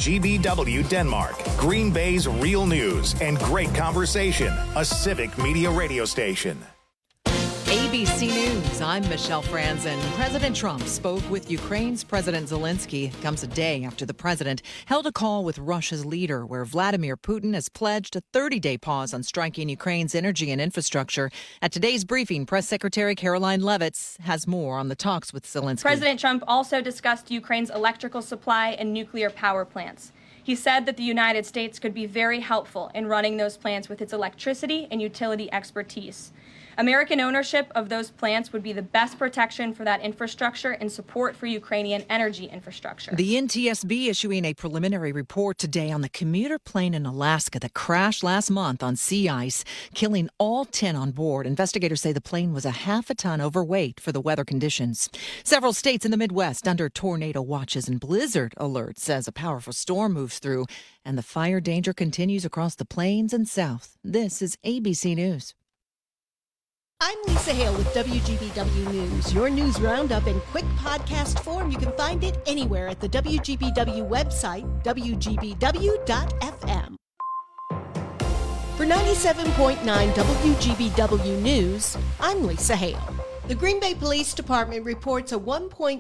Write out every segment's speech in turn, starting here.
WGBW Denmark, Green Bay's real news and great conversation, a civic media radio station. ABC News, I'm Michelle Franzen. President Trump spoke with Ukraine's President Zelensky. Comes a day after the president held a call with Russia's leader, where Vladimir Putin has pledged a 30-day pause on striking Ukraine's energy and infrastructure. At today's briefing, Press Secretary Caroline Leavitt has more on the talks with Zelensky. President Trump also discussed Ukraine's electrical supply and nuclear power plants. He said that the United States could be very helpful in running those plants with its electricity and utility expertise. American ownership of those plants would be the best protection for that infrastructure and support for Ukrainian energy infrastructure. The NTSB issuing a preliminary report today on the commuter plane in Alaska that crashed last month on sea ice, killing all 10 on board. Investigators say the plane was a half a ton overweight for the weather conditions. Several states in the Midwest under tornado watches and blizzard alerts as a powerful storm moves through, and the fire danger continues across the plains and south. This is ABC News. I'm Lisa Hale with WGBW News, your news roundup in quick podcast form. You can find it anywhere at the WGBW website, WGBW.FM. For 97.9 WGBW News, I'm Lisa Hale. The Green Bay Police Department reports a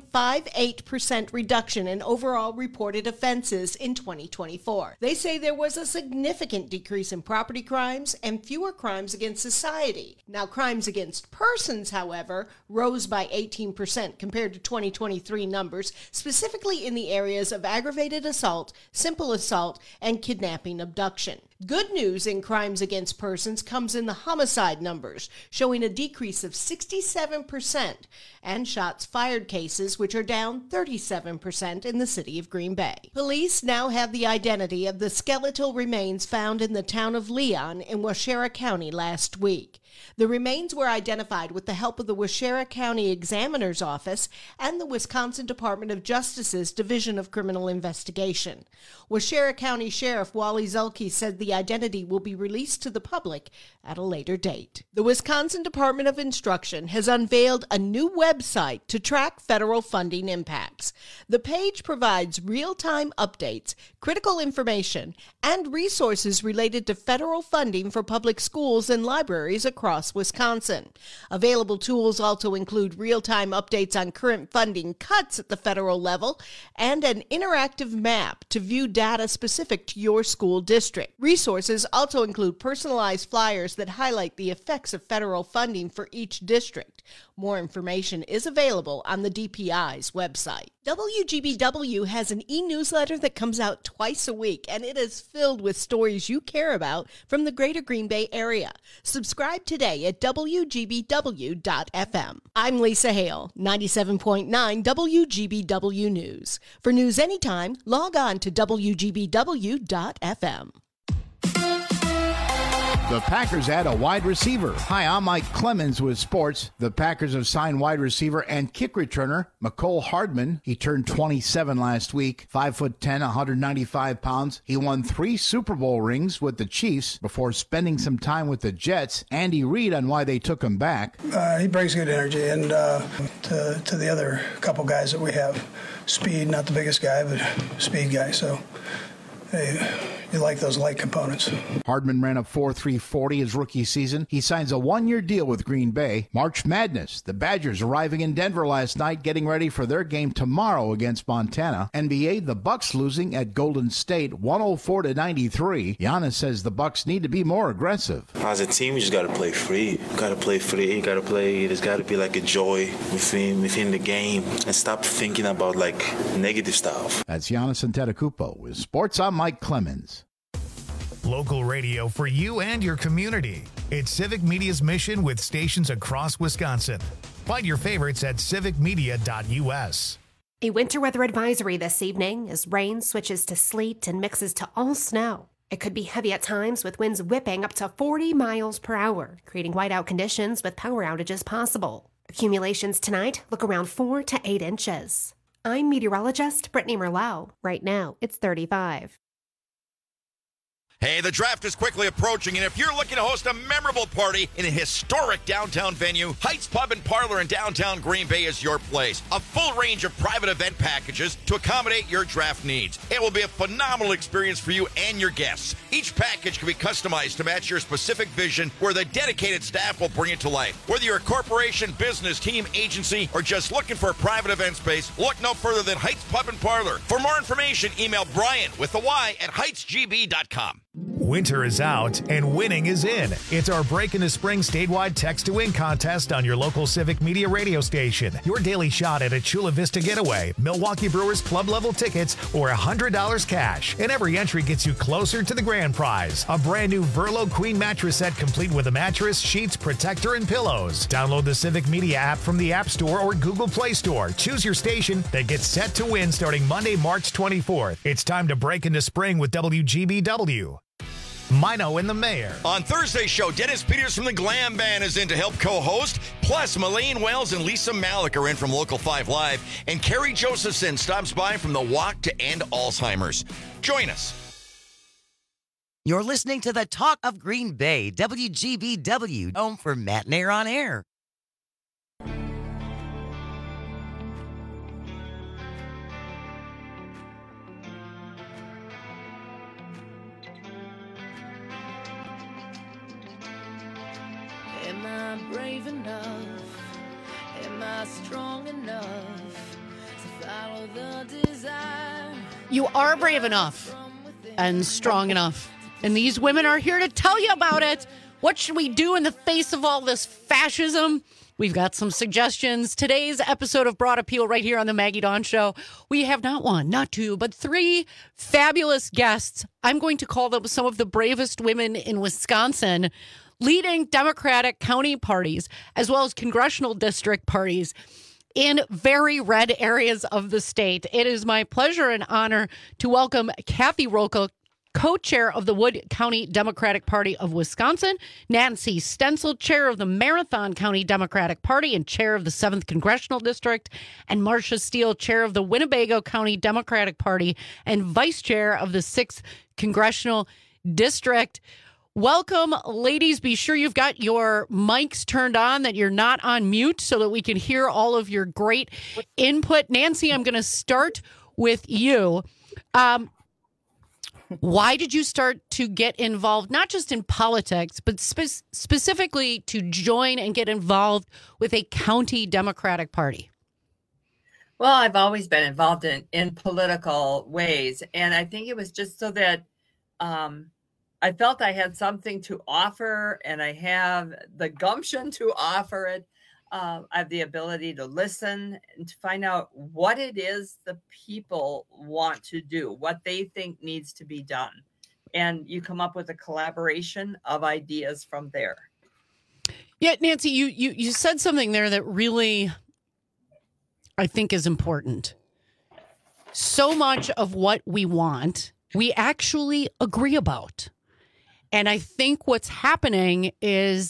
1.58% reduction in overall reported offenses in 2024. They say there was a significant decrease in property crimes and fewer crimes against society. Now, crimes against persons, however, rose by 18% compared to 2023 numbers, specifically in the areas of aggravated assault, simple assault, and kidnapping abduction. Good news in crimes against persons comes in the homicide numbers, showing a decrease of 67%, and shots fired cases, which are down 37% in the city of Green Bay. Police now have the identity of the skeletal remains found in the town of Leon in Waushara County last week. The remains were identified with the help of the Waushara County Examiner's Office and the Wisconsin Department of Justice's Division of Criminal Investigation. Waushara County Sheriff Wally Zulke said the identity will be released to the public at a later date. The Wisconsin Department of Instruction has unveiled a new website to track federal funding impacts. The page provides real-time updates, critical information, and resources related to federal funding for public schools and libraries across Wisconsin. Available tools also include real-time updates on current funding cuts at the federal level and an interactive map to view data specific to your school district. Resources also include personalized flyers that highlight the effects of federal funding for each district. More information is available on the DPI's website. WGBW has an e-newsletter that comes out twice a week, and it is filled with stories you care about from the greater Green Bay area. Subscribe today at WGBW.FM. I'm Lisa Hale, 97.9 WGBW News. For news anytime, log on to WGBW.FM. The Packers add a wide receiver. Hi, I'm Mike Clemens with sports. The Packers have signed wide receiver and kick returner Mecole Hardman. He turned 27 last week, 5'10", 195 pounds. He won 3 Super Bowl rings with the Chiefs before spending some time with the Jets. Andy Reid on why they took him back. He brings good energy, and to the other couple guys that we have, speed, not the biggest guy, but speed guy. So you like those light components. Hardman ran a 4.340 his rookie season. He signs a 1-year deal with Green Bay. March Madness. The Badgers arriving in Denver last night, getting ready for their game tomorrow against Montana. NBA, the Bucks losing at Golden State 104-93. Giannis says the Bucks need to be more aggressive. As a team, you just got to play free. You got to play free. You got to play. There's got to be like a joy within the game and stop thinking about like negative stuff. That's Giannis Antetokounmpo with Sports. I'm Mike Clemens. Local radio for you and your community. It's Civic Media's mission with stations across Wisconsin. Find your favorites at civicmedia.us. A winter weather advisory this evening as rain switches to sleet and mixes to all snow. It could be heavy at times with winds whipping up to 40 miles per hour, creating whiteout conditions with power outages possible. Accumulations tonight look around 4 to 8 inches. I'm meteorologist Brittany Merlot. Right now, it's 35. Hey, the draft is quickly approaching, and if you're looking to host a memorable party in a historic downtown venue, Heights Pub and Parlor in downtown Green Bay is your place. A full range of private event packages to accommodate your draft needs. It will be a phenomenal experience for you and your guests. Each package can be customized to match your specific vision, where the dedicated staff will bring it to life. Whether you're a corporation, business, team, agency, or just looking for a private event space, look no further than Heights Pub and Parlor. For more information, email Brian with the Y at heightsgb.com. Winter is out and winning is in. It's our Break in the Spring statewide Text to Win contest on your local Civic Media radio station. Your daily shot at a Chula Vista getaway, Milwaukee Brewers club level tickets, or $100 cash. And every entry gets you closer to the grand prize, a brand new Verlo Queen mattress set complete with a mattress, sheets, protector, and pillows. Download the Civic Media app from the App Store or Google Play Store. Choose your station that gets set to win starting Monday, March 24th. It's time to break into spring with WGBW. Mino and the Mayor. On Thursday's show, Dennis Peters from the Glam Band is in to help co-host. Plus, Melaine Wells and Lisa Malik are in from Local 5 Live. And Carrie Josephson stops by from the Walk to End Alzheimer's. Join us. You're listening to the Talk of Green Bay, WGBW, home for Matt and Air on Air. Am I brave enough? Am I strong enough to follow the desire? You are brave enough and strong enough. And these women are here to tell you about it. What should we do in the face of all this fascism? We've got some suggestions. Today's episode of Broad Appeal right here on the Maggie Dawn Show. We have not one, not two, but three fabulous guests. I'm going to call them some of the bravest women in Wisconsin, leading Democratic county parties, as well as congressional district parties in very red areas of the state. It is my pleasure and honor to welcome Kathy Roca, co-chair of the Wood County Democratic Party of Wisconsin, Nancy Stenzel, chair of the Marathon County Democratic Party and chair of the 7th Congressional District, and Marcia Steele, chair of the Winnebago County Democratic Party and vice chair of the 6th Congressional District. Welcome, ladies. Be sure you've got your mics turned on, that you're not on mute, so that we can hear all of your great input. Nancy, I'm going to start with you. Why did you start to get involved, not just in politics, but specifically to join and get involved with a county Democratic Party? Well, I've always been involved in political ways, and I think it was just so that I felt I had something to offer, and I have the gumption to offer it. I have the ability to listen and to find out what it is the people want to do, what they think needs to be done. And you come up with a collaboration of ideas from there. Yeah, Nancy, you said something there that really, I think, is important. So much of what we want, we actually agree about. And I think what's happening is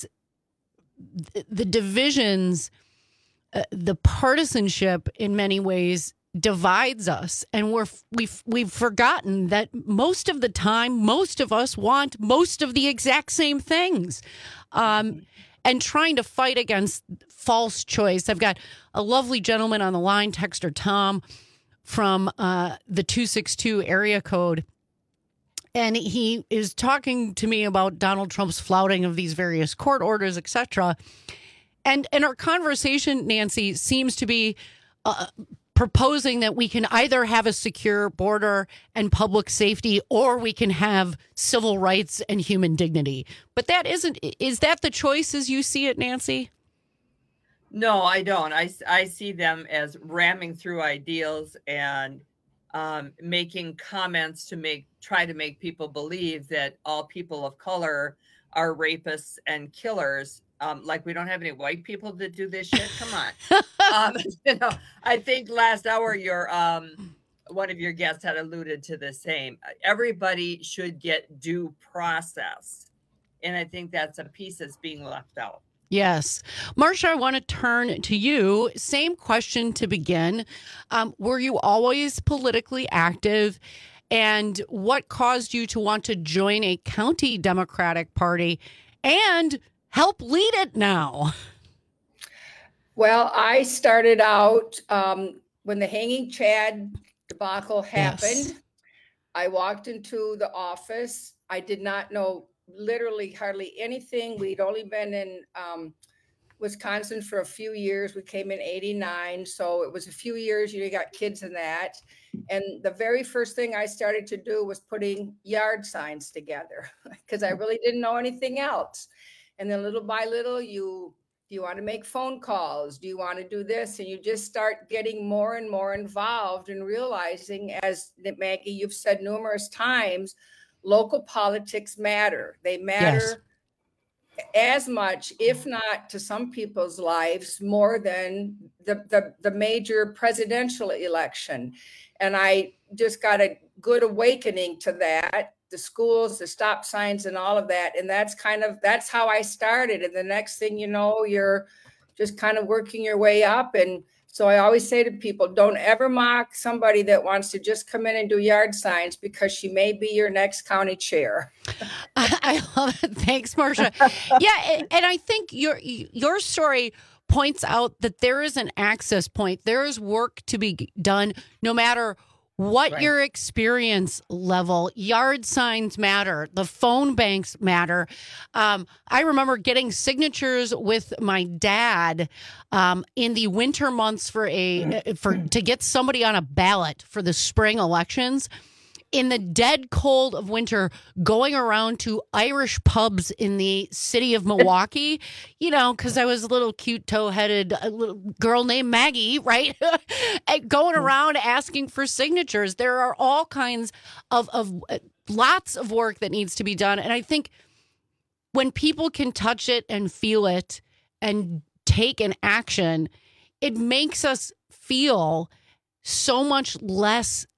the divisions, the partisanship in many ways divides us. And we've forgotten that most of the time, most of us want most of the exact same things. And trying to fight against false choice. I've got a lovely gentleman on the line, Texter Tom, from the 262 area code. And he is talking to me about Donald Trump's flouting of these various court orders, etc. And our conversation, Nancy, seems to be proposing that we can either have a secure border and public safety, or we can have civil rights and human dignity. But that isn't. Is that the choice as you see it, Nancy? No, I don't. I see them as ramming through ideals and making comments to try to make people believe that all people of color are rapists and killers. Like we don't have any white people that do this shit. Come on. I think last hour one of your guests had alluded to the same. Everybody should get due process. And I think that's a piece that's being left out. Yes. Marcia, I want to turn to you. Same question to begin. Were you always politically active? and what caused you to want to join a county Democratic Party and help lead it now? Well, I started out when the Hanging Chad debacle happened. Yes. I walked into the office. I did not know literally hardly anything. We'd only been in Wisconsin for a few years. We came in 89. So it was a few years. You got kids in that. And the very first thing I started to do was putting yard signs together because I really didn't know anything else. And then little by little, do you want to make phone calls? Do you want to do this? And you just start getting more and more involved and realizing, as Maggie, you've said numerous times, local politics matter. They matter as much, if not to some people's lives, more than the major presidential election. And I just got a good awakening to that. The schools, the stop signs and all of that. And that's how I started. And the next thing you know, you're just kind of working your way up. And so I always say to people, don't ever mock somebody that wants to just come in and do yard signs because she may be your next county chair. I love it. Thanks, Marcia. Yeah. And I think your story points out that there is an access point. There is work to be done no matter what your experience level. Yard signs matter. The phone banks matter. I remember getting signatures with my dad in the winter months to get somebody on a ballot for the spring elections. In the dead cold of winter, going around to Irish pubs in the city of Milwaukee, because I was a little cute toe-headed little girl named Maggie, right? Going around asking for signatures. There are all kinds of lots of work that needs to be done. And I think when people can touch it and feel it and take an action, it makes us feel so much less,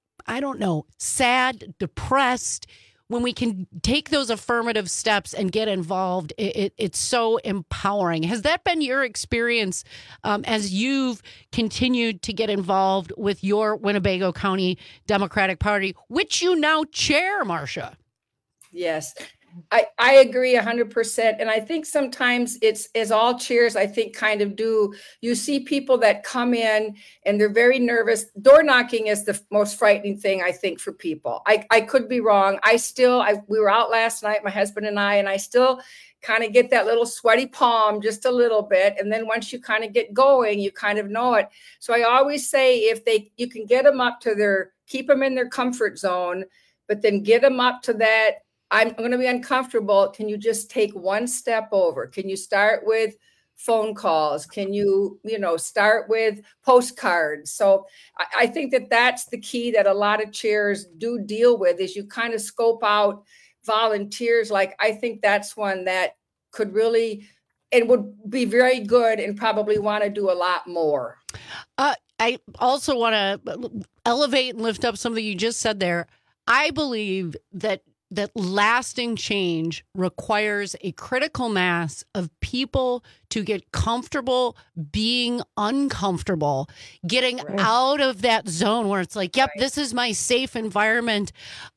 sad, depressed. When we can take those affirmative steps and get involved, it's so empowering. Has that been your experience as you've continued to get involved with your Winnebago County Democratic Party, which you now chair, Marcia? Yes. I agree 100%. And I think sometimes it's, as all chairs, I think kind of do, you see people that come in and they're very nervous. Door knocking is the most frightening thing, I think, for people. I could be wrong. We were out last night, my husband and I still kind of get that little sweaty palm just a little bit. And then once you kind of get going, you kind of know it. So I always say you can get them up to keep them in their comfort zone, but then get them up to that, I'm going to be uncomfortable. Can you just take one step over? Can you start with phone calls? Can you, start with postcards? So I think that's the key that a lot of chairs do deal with, is you kind of scope out volunteers. Like, I think that's one that could really, and would be very good and probably want to do a lot more. I also want to elevate and lift up something you just said there. I believe that lasting change requires a critical mass of people to get comfortable being uncomfortable, getting out of that zone where it's like, yep, this is my safe environment.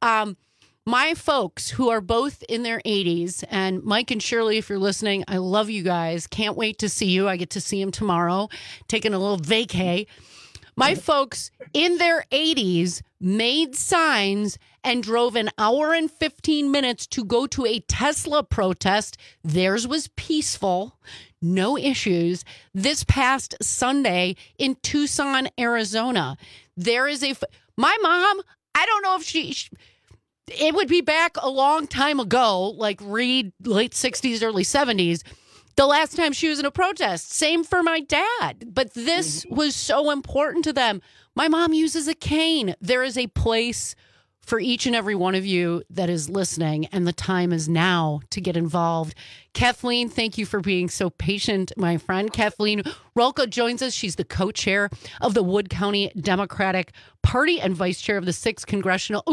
My folks who are both in their 80s, and Mike and Shirley, if you're listening, I love you guys. Can't wait to see you. I get to see him tomorrow, taking a little vacay. My folks in their 80s made signs and drove an hour and 15 minutes to go to a Tesla protest. Theirs was peaceful, no issues. This past Sunday in Tucson, Arizona, there is my mom, I don't know if it would be back a long time ago, like Reed, late 60s, early 70s. The last time she was in a protest. Same for my dad. But this was so important to them. My mom uses a cane. There is a place for each and every one of you that is listening, and the time is now to get involved. Kathleen, thank you for being so patient, my friend. Kathleen Rolka joins us. She's the co-chair of the Wood County Democratic Party and vice chair of the 6th Congressional.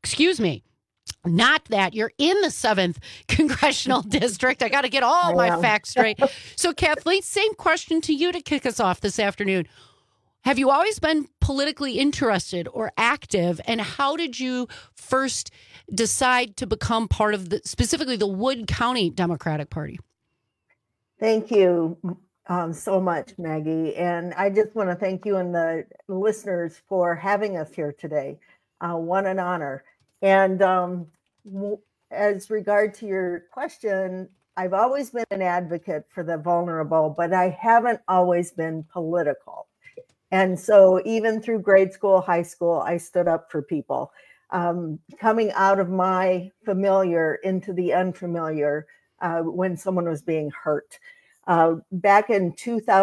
Not that. You're in the 7th Congressional District. I got to get all my facts straight. So, Kathleen, same question to you to kick us off this afternoon. have you always been politically interested or active? And how did you first decide to become part of specifically the Wood County Democratic Party? Thank you so much, Maggie. And I just want to thank you and the listeners for having us here today. What an honor. And as regard to your question, I've always been an advocate for the vulnerable, but I haven't always been political. And so even through grade school, high school, I stood up for people. Coming out of my familiar into the unfamiliar when someone was being hurt. Back in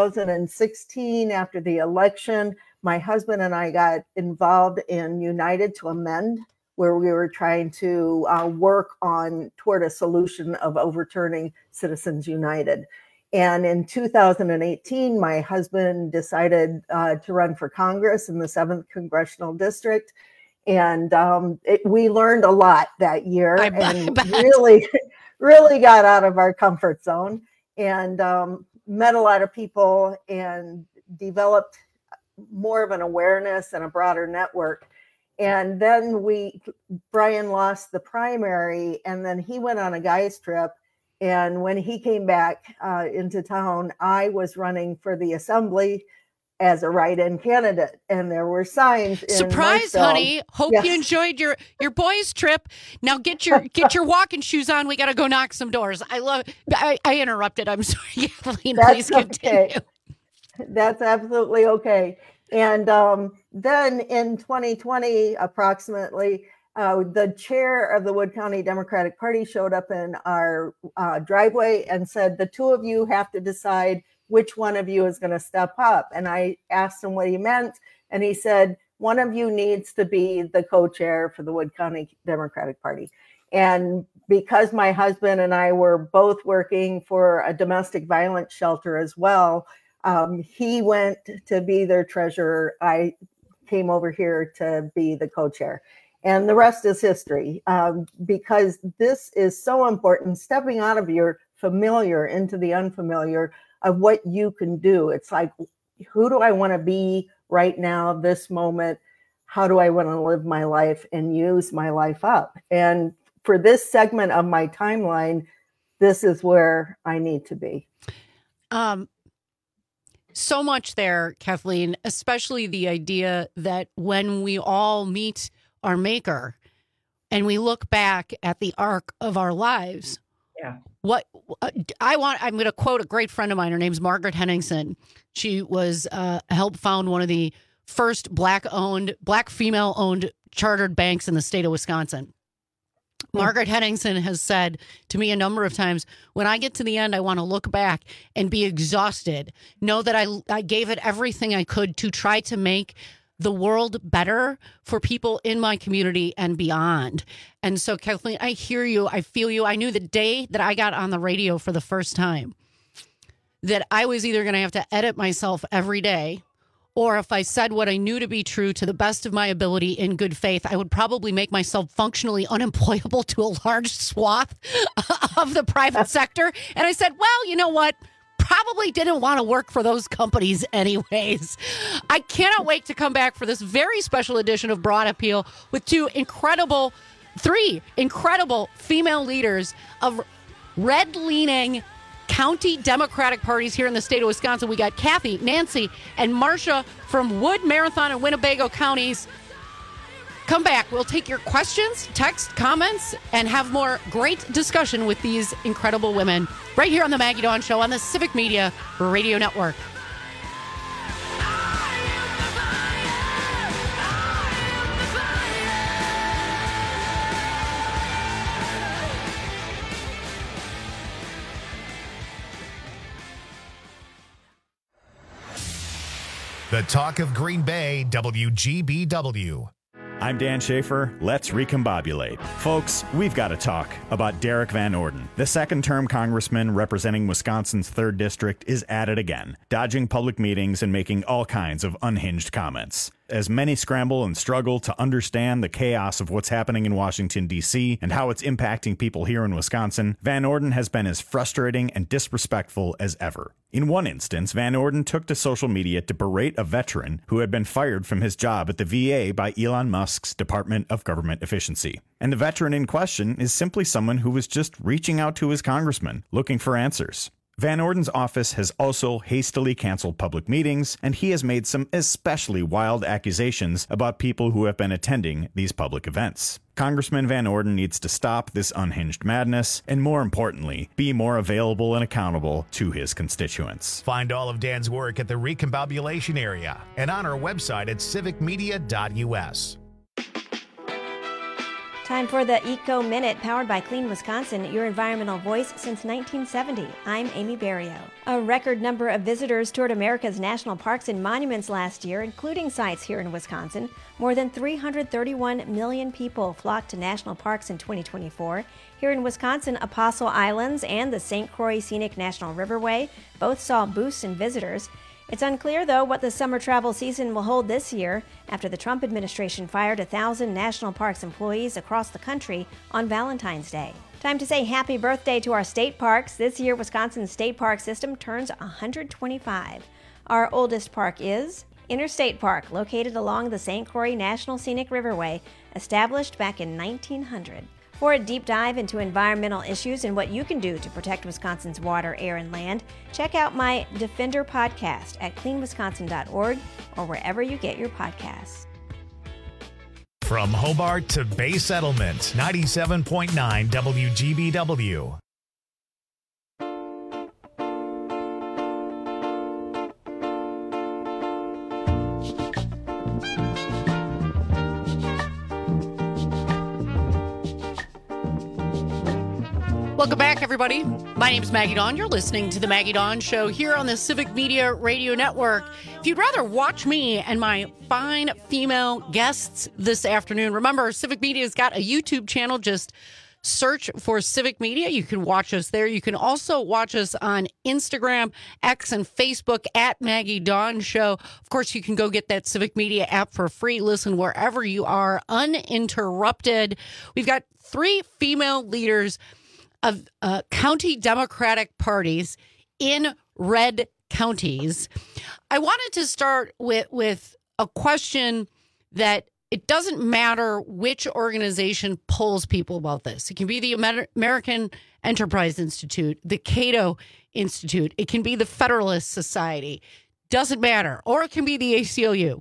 2016, after the election, my husband and I got involved in United to Amend, where we were trying to work toward a solution of overturning Citizens United. And in 2018, my husband decided to run for Congress in the 7th Congressional District. And we learned a lot that year and really got out of our comfort zone and met a lot of people and developed more of an awareness and a broader network. And then Brian lost the primary, and then he went on a guy's trip. And when he came back into town, I was running for the assembly as a write-in candidate, and there were signs. Surprise, honey! Hope you enjoyed your boys' trip. Now get your walking shoes on. We got to go knock some doors. I interrupted. I'm sorry, Kathleen. Please continue. Okay. That's absolutely okay. And then in 2020, approximately, the chair of the Wood County Democratic Party showed up in our driveway and said, the two of you have to decide which one of you is going to step up. And I asked him what he meant. And he said, one of you needs to be the co-chair for the Wood County Democratic Party. And because my husband and I were both working for a domestic violence shelter as well, he went to be their treasurer. I came over here to be the co-chair. And the rest is history, because this is so important, stepping out of your familiar into the unfamiliar of what you can do. It's like, who do I want to be right now, this moment? How do I want to live my life and use my life up? And for this segment of my timeline, this is where I need to be. So much there, Kathleen, especially the idea that when we all meet our maker and we look back at the arc of our lives, I'm going to quote a great friend of mine. Her name's Margaret Henningsen. She was helped found one of the first black female owned chartered banks in the state of Wisconsin. Margaret Henningsen has said to me a number of times, when I get to the end, I want to look back and be exhausted. Know that I gave it everything I could to try to make the world better for people in my community and beyond. And so, Kathleen, I hear you. I feel you. I knew the day that I got on the radio for the first time that I was either going to have to edit myself every day, or if I said what I knew to be true to the best of my ability in good faith, I would probably make myself functionally unemployable to a large swath of the private sector. And I said, well, you know what? Probably didn't want to work for those companies anyways. I cannot wait to come back for this very special edition of Broad Appeal with three incredible female leaders of red-leaning county Democratic parties here in the state of Wisconsin. We got Kathy, Nancy, and Marcia from Wood, Marathon, and Winnebago counties. Come back. We'll take your questions, text, comments, and have more great discussion with these incredible women right here on the Maggie Dawn Show on the Civic Media Radio Network. The Talk of Green Bay, WGBW. I'm Dan Schaefer. Let's recombobulate. Folks, we've got to talk about Derek Van Orden. The second-term congressman representing Wisconsin's 3rd District is at it again, dodging public meetings and making all kinds of unhinged comments. As many scramble and struggle to understand the chaos of what's happening in Washington, D.C., and how it's impacting people here in Wisconsin, Van Orden has been as frustrating and disrespectful as ever. In one instance, Van Orden took to social media to berate a veteran who had been fired from his job at the VA by Elon Musk's Department of Government Efficiency. And the veteran in question is simply someone who was just reaching out to his congressman, looking for answers. Van Orden's office has also hastily canceled public meetings, and he has made some especially wild accusations about people who have been attending these public events. Congressman Van Orden needs to stop this unhinged madness, and more importantly, be more available and accountable to his constituents. Find all of Dan's work at the Recombobulation area and on our website at civicmedia.us. Time for the Eco Minute, powered by Clean Wisconsin, your environmental voice since 1970. I'm Amy Barrio. A record number of visitors toured America's national parks and monuments last year, including sites here in Wisconsin. More than 331 million people flocked to national parks in 2024. Here in Wisconsin, Apostle Islands and the St. Croix Scenic National Riverway both saw boosts in visitors. It's unclear, though, what the summer travel season will hold this year after the Trump administration fired 1,000 national parks employees across the country on Valentine's Day. Time to say happy birthday to our state parks. This year, Wisconsin's state park system turns 125. Our oldest park is Interstate Park, located along the St. Croix National Scenic Riverway, established back in 1900. For a deep dive into environmental issues and what you can do to protect Wisconsin's water, air, and land, check out my Defender podcast at cleanwisconsin.org or wherever you get your podcasts. From Hobart to Bay Settlement, 97.9 WGBW. Welcome back, everybody. My name is Maggie Dawn. You're listening to The Maggie Dawn Show here on the Civic Media Radio Network. If you'd rather watch me and my fine female guests this afternoon, remember, Civic Media's got a YouTube channel. Just search for Civic Media. You can watch us there. You can also watch us on Instagram, X, and Facebook at Maggie Dawn Show. Of course, you can go get that Civic Media app for free. Listen wherever you are, uninterrupted. We've got 3 female leaders of county Democratic parties in red counties. I wanted to start with a question that it doesn't matter which organization polls people about this. It can be the American Enterprise Institute, the Cato Institute. It can be the Federalist Society. Doesn't matter. Or it can be the ACLU.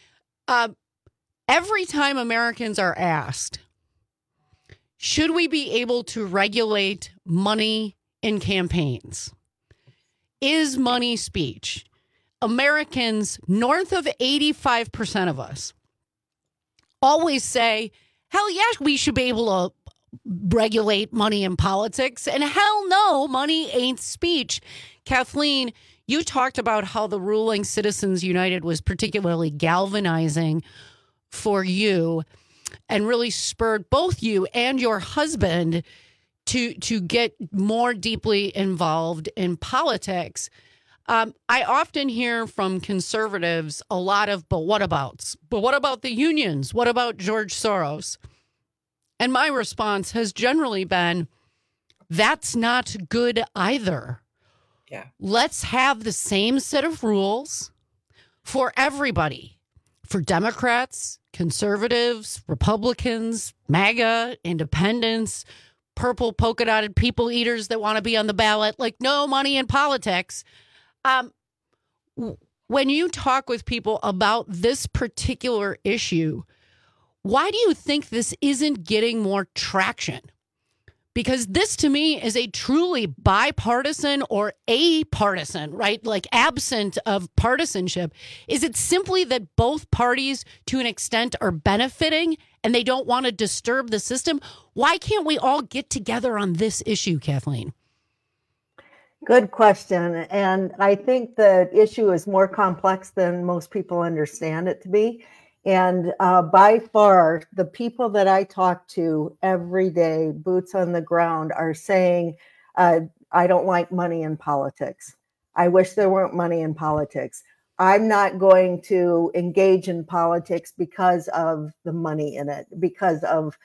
Every time Americans are asked, should we be able to regulate money in campaigns? Is money speech? Americans, north of 85% of us, always say, hell yeah, we should be able to regulate money in politics. And hell no, money ain't speech. Kathleen, you talked about how the ruling Citizens United was particularly galvanizing for you and really spurred both you and your husband to get more deeply involved in politics. I often hear from conservatives a lot of, but what abouts? But what about the unions? What about George Soros? And my response has generally been, that's not good either. Yeah. Let's have the same set of rules for everybody, for Democrats, conservatives, Republicans, MAGA, independents, purple polka dotted people eaters that want to be on the ballot, like no money in politics. When you talk with people about this particular issue, why do you think this isn't getting more traction? Because this to me is a truly bipartisan or apartisan, right? Like absent of partisanship. Is it simply that both parties to an extent are benefiting and they don't want to disturb the system? Why can't we all get together on this issue, Kathleen? Good question. And I think the issue is more complex than most people understand it to be. And by far, the people that I talk to every day, boots on the ground, are saying, I don't like money in politics. I wish there weren't money in politics. I'm not going to engage in politics because of the money in it, because of,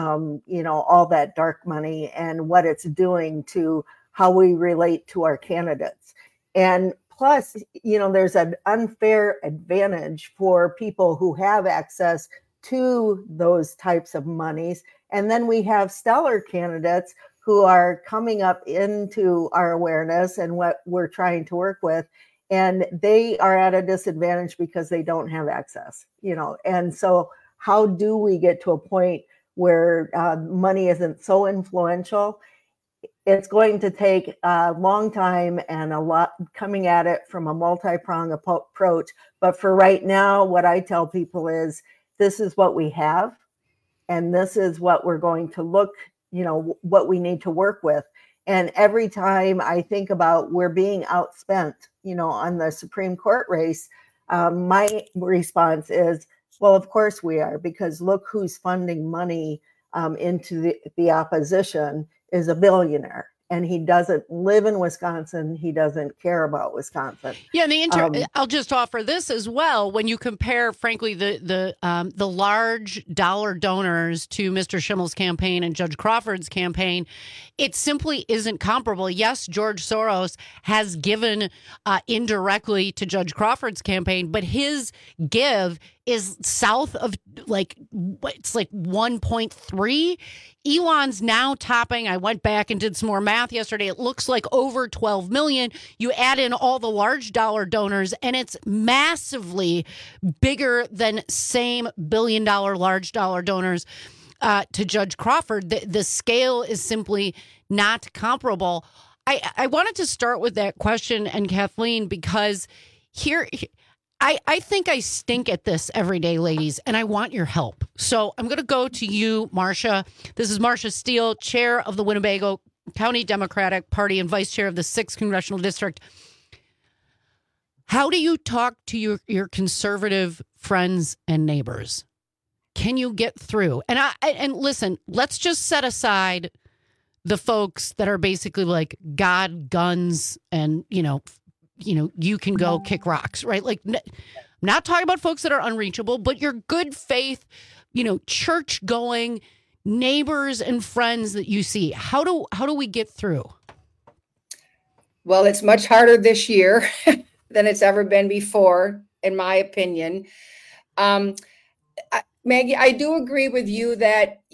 all that dark money and what it's doing to how we relate to our candidates. And plus, there's an unfair advantage for people who have access to those types of monies. And then we have stellar candidates who are coming up into our awareness and what we're trying to work with. And they are at a disadvantage because they don't have access, And so how do we get to a point where money isn't so influential? It's going to take a long time and a lot coming at it from a multi-pronged approach. But for right now, what I tell people is this is what we have. And this is what we're going to look, what we need to work with. And every time I think about we're being outspent, on the Supreme Court race, my response is, well, of course we are, because look who's funding money into the opposition is a billionaire. And he doesn't live in Wisconsin. He doesn't care about Wisconsin. Yeah, and I'll just offer this as well. When you compare, frankly, the large dollar donors to Mr. Schimmel's campaign and Judge Crawford's campaign, it simply isn't comparable. Yes, George Soros has given indirectly to Judge Crawford's campaign, but his give is south of it's like 1.3. Elon's now topping. I went back and did some more math yesterday. It looks like over 12 million. You add in all the large dollar donors, and it's massively bigger than same $1 billion large dollar donors to Judge Crawford. The scale is simply not comparable. I wanted to start with that question, and Kathleen, because here I think I stink at this every day, ladies, and I want your help. So I'm going to go to you, Marcia. This is Marcia Steele, chair of the Winnebago County Democratic Party and vice chair of the 6th Congressional District. How do you talk to your conservative friends and neighbors? Can you get through? And listen, let's just set aside the folks that are basically like God, guns, and, you can go kick rocks, right? Like, I'm not talking about folks that are unreachable, but your good faith, church going neighbors and friends that you see. How do we get through? Well, it's much harder this year than it's ever been before, in my opinion. Maggie, I do agree with you that,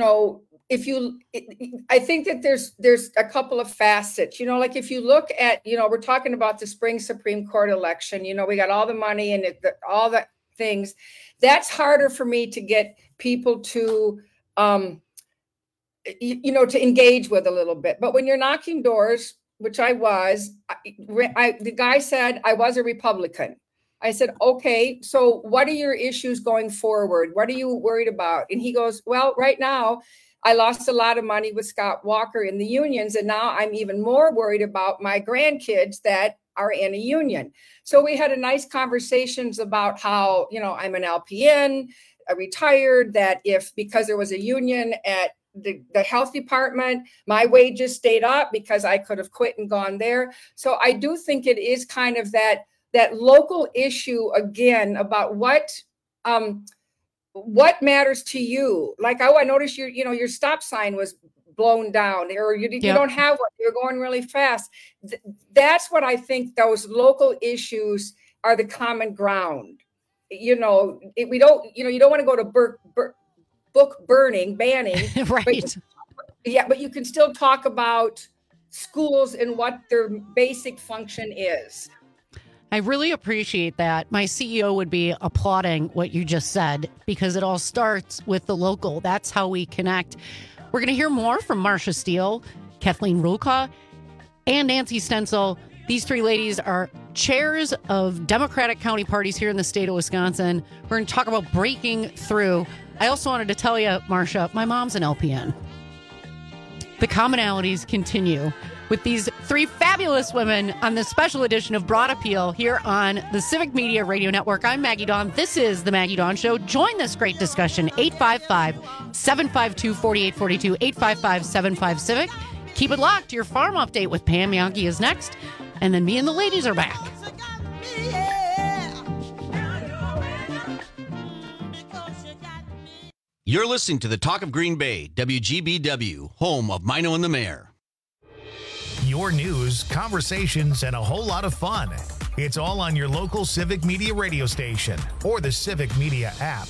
I think that there's a couple of facets, like if you look at, we're talking about the spring Supreme Court election, we got all the money and all the things. That's harder for me to get people to, to engage with a little bit. But when you're knocking doors, which I was, the guy said I was a Republican. I said, okay, so what are your issues going forward? What are you worried about? And he goes, well, right now, I lost a lot of money with Scott Walker in the unions, and now I'm even more worried about my grandkids that are in a union. So we had a nice conversations about how, I'm an LPN, retired, that because there was a union at the health department, my wages stayed up because I could have quit and gone there. So I do think it is kind of that local issue again about what matters to you. Like, I noticed your stop sign was blown down, or you don't have one, you're going really fast. That's what I think those local issues are, the common ground. We don't, you don't want to go to book banning, right? But you can still talk about schools and what their basic function is. I really appreciate that. My CEO would be applauding what you just said, because it all starts with the local. That's how we connect. We're going to hear more from Marcia Steele, Kathleen Rulka, and Nancy Stenzel. These three ladies are chairs of Democratic county parties here in the state of Wisconsin. We're going to talk about breaking through. I also wanted to tell you, Marcia, my mom's an LPN. The commonalities continue with these three fabulous women on this special edition of Broad Appeal here on the Civic Media Radio Network. I'm Maggie Dawn. This is The Maggie Dawn Show. Join this great discussion, 855-752-4842, 855-75-CIVIC. Keep it locked. Your farm update with Pam Yankee is next, and then me and the ladies are back. You're listening to the Talk of Green Bay, WGBW, home of Mino and the Mayor. Your news, conversations, and a whole lot of fun. It's all on your local Civic Media radio station or the Civic Media app.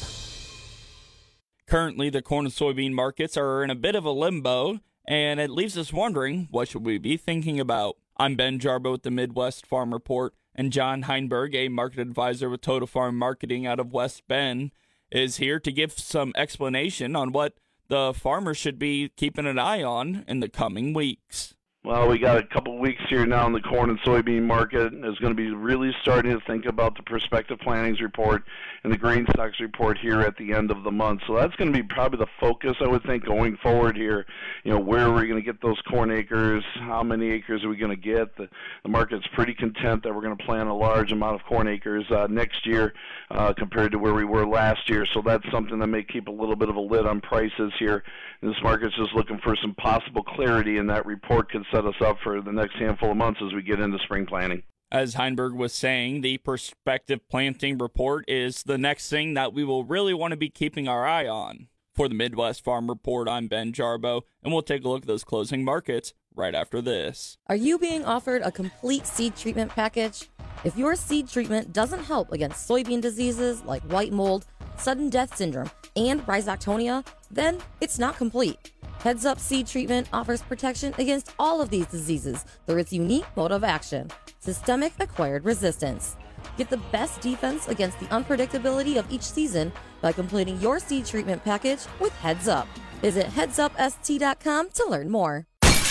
Currently, the corn and soybean markets are in a bit of a limbo, and it leaves us wondering, what should we be thinking about? I'm Ben Jarbo with the Midwest Farm Report, and John Heinberg, a market advisor with Total Farm Marketing out of West Bend, is here to give some explanation on what the farmers should be keeping an eye on in the coming weeks. Well, we got a couple weeks here now in the corn and soybean market. Is going to be really starting to think about the prospective plantings report and the grain stocks report here at the end of the month. So that's going to be probably the focus, I would think, going forward here. You know, where are we going to get those corn acres? How many acres are we going to get? The market's pretty content that we're going to plant a large amount of corn acres next year compared to where we were last year. So that's something that may keep a little bit of a lid on prices here. And this market's just looking for some possible clarity, and that report could set us up for the next handful of months as we get into spring planting. As Heinberg was saying, the prospective planting report is the next thing that we will really want to be keeping our eye on. For the Midwest Farm Report, I'm Ben Jarbo, and we'll take a look at those closing markets right after this. Are you being offered a complete seed treatment package? If your seed treatment doesn't help against soybean diseases like white mold, sudden death syndrome, and rhizoctonia, then it's not complete. Heads Up Seed Treatment offers protection against all of these diseases through its unique mode of action, systemic acquired resistance. Get the best defense against the unpredictability of each season by completing your seed treatment package with Heads Up. Visit headsupst.com to learn more.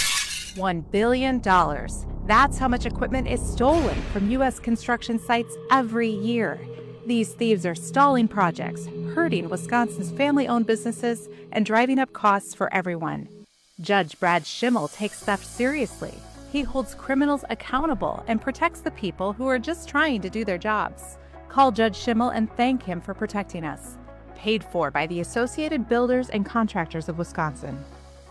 $1 billion. That's how much equipment is stolen from U.S. construction sites every year. These thieves are stalling projects, hurting Wisconsin's family-owned businesses, and driving up costs for everyone. Judge Brad Schimmel takes theft seriously. He holds criminals accountable and protects the people who are just trying to do their jobs. Call Judge Schimmel and thank him for protecting us. Paid for by the Associated Builders and Contractors of Wisconsin.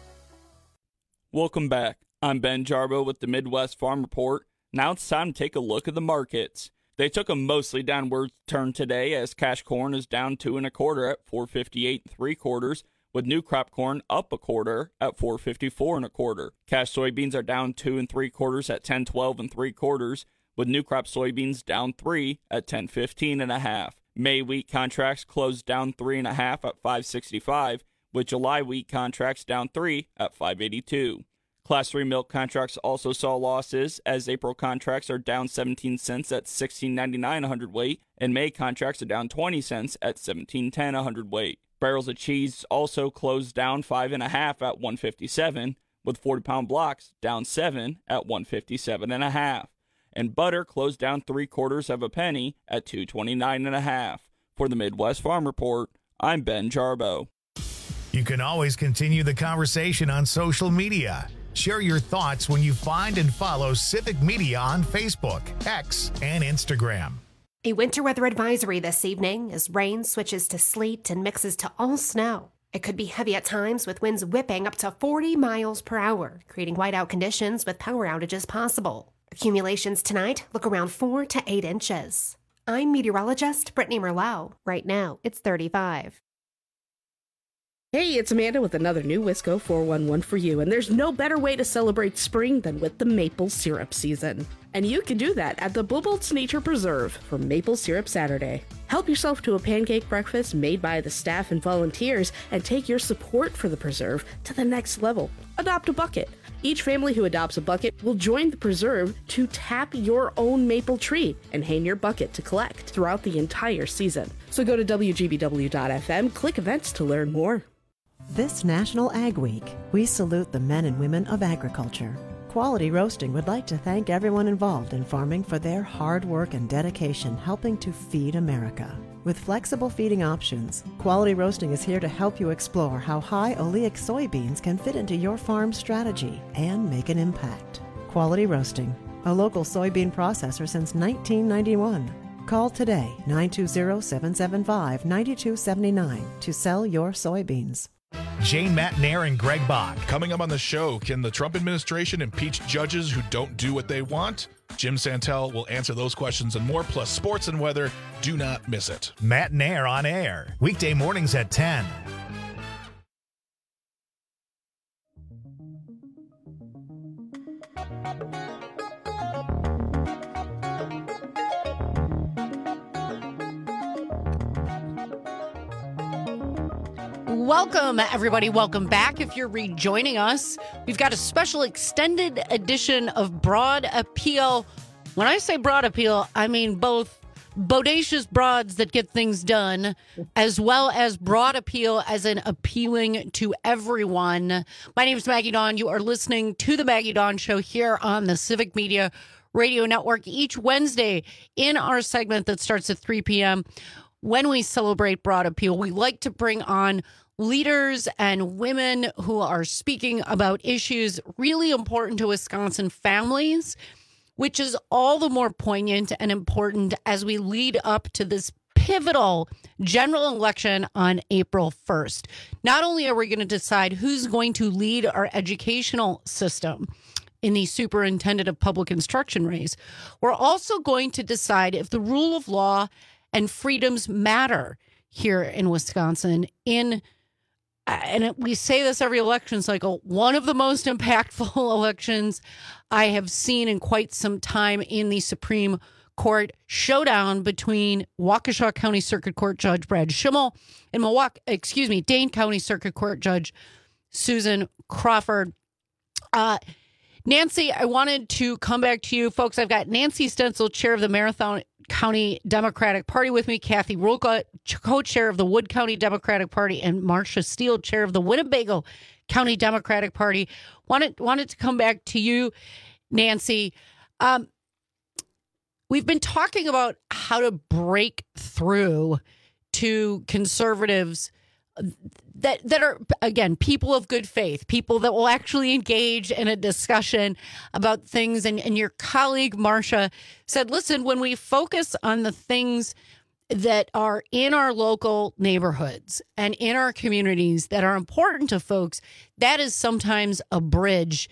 Welcome back. I'm Ben Jarbo with the Midwest Farm Report. Now it's time to take a look at the markets. They took a mostly downward turn today as cash corn is down 2 1/4 at $4.58 3/4, with new crop corn up 1/4 at $4.54 1/4. Cash soybeans are down 2 3/4 at $10.12 3/4, with new crop soybeans down 3 at $10.15 1/2. May wheat contracts closed down 3 1/2 at $5.65, with July wheat contracts down 3 at $5.82. Class 3 milk contracts also saw losses, as April contracts are down 17 cents at $16.99 a hundredweight, and May contracts are down 20 cents at $17.10 a hundredweight. Barrels of cheese also closed down 5 1/2 at $1.57, with 40-pound blocks down 7 at $1.57 1/2. And butter closed down 3/4 of a penny at $2.29 1/2. For the Midwest Farm Report, I'm Ben Jarbo. You can always continue the conversation on social media. Share your thoughts when you find and follow Civic Media on Facebook, X, and Instagram. A winter weather advisory this evening as rain switches to sleet and mixes to all snow. It could be heavy at times with winds whipping up to 40 miles per hour, creating whiteout conditions with power outages possible. Accumulations tonight look around 4 to 8 inches. I'm meteorologist Brittany Merlot. Right now, it's 35. Hey, it's Amanda with another new Wisco 411 for you, and there's no better way to celebrate spring than with the maple syrup season. And you can do that at the Bubolt's Nature Preserve for Maple Syrup Saturday. Help yourself to a pancake breakfast made by the staff and volunteers and take your support for the preserve to the next level. Adopt a bucket. Each family who adopts a bucket will join the preserve to tap your own maple tree and hang your bucket to collect throughout the entire season. So go to WGBW.FM, click events to learn more. This National Ag Week, we salute the men and women of agriculture. Quality Roasting would like to thank everyone involved in farming for their hard work and dedication helping to feed America. With flexible feeding options, Quality Roasting is here to help you explore how high oleic soybeans can fit into your farm strategy and make an impact. Quality Roasting, a local soybean processor since 1991. Call today, 920-775-9279 to sell your soybeans. Jane Matnair and Greg Bach. Coming up on the show, can the Trump administration impeach judges who don't do what they want? Jim Santel will answer those questions and more, plus sports and weather. Do not miss it. Matnair on air, weekday mornings at 10. Welcome, everybody. Welcome back. If you're rejoining us, we've got a special extended edition of Broad Appeal. When I say Broad Appeal, I mean both bodacious broads that get things done, as well as Broad Appeal as in appealing to everyone. My name is Maggie Dawn. You are listening to The Maggie Dawn Show here on the Civic Media Radio Network each Wednesday in our segment that starts at 3 p.m. When we celebrate Broad Appeal, we like to bring on leaders and women who are speaking about issues really important to Wisconsin families, which is all the more poignant and important as we lead up to this pivotal general election on April 1st. Not only are we going to decide who's going to lead our educational system in the superintendent of public instruction race, we're also going to decide if the rule of law and freedoms matter here in Wisconsin. And we say this every election cycle, one of the most impactful elections I have seen in quite some time in the Supreme Court showdown between Waukesha County Circuit Court Judge Brad Schimmel and Dane County Circuit Court Judge Susan Crawford. Nancy, I wanted to come back to you, folks. I've got Nancy Stencil, chair of the Marathon County Democratic Party with me, Kathy Rulka, co-chair of the Wood County Democratic Party, and Marcia Steele, chair of the Winnebago County Democratic Party. Wanted to come back to you, Nancy. We've been talking about how to break through to conservatives that are, again, people of good faith, people that will actually engage in a discussion about things. And your colleague, Marcia, said, listen, when we focus on the things that are in our local neighborhoods and in our communities that are important to folks, that is sometimes a bridge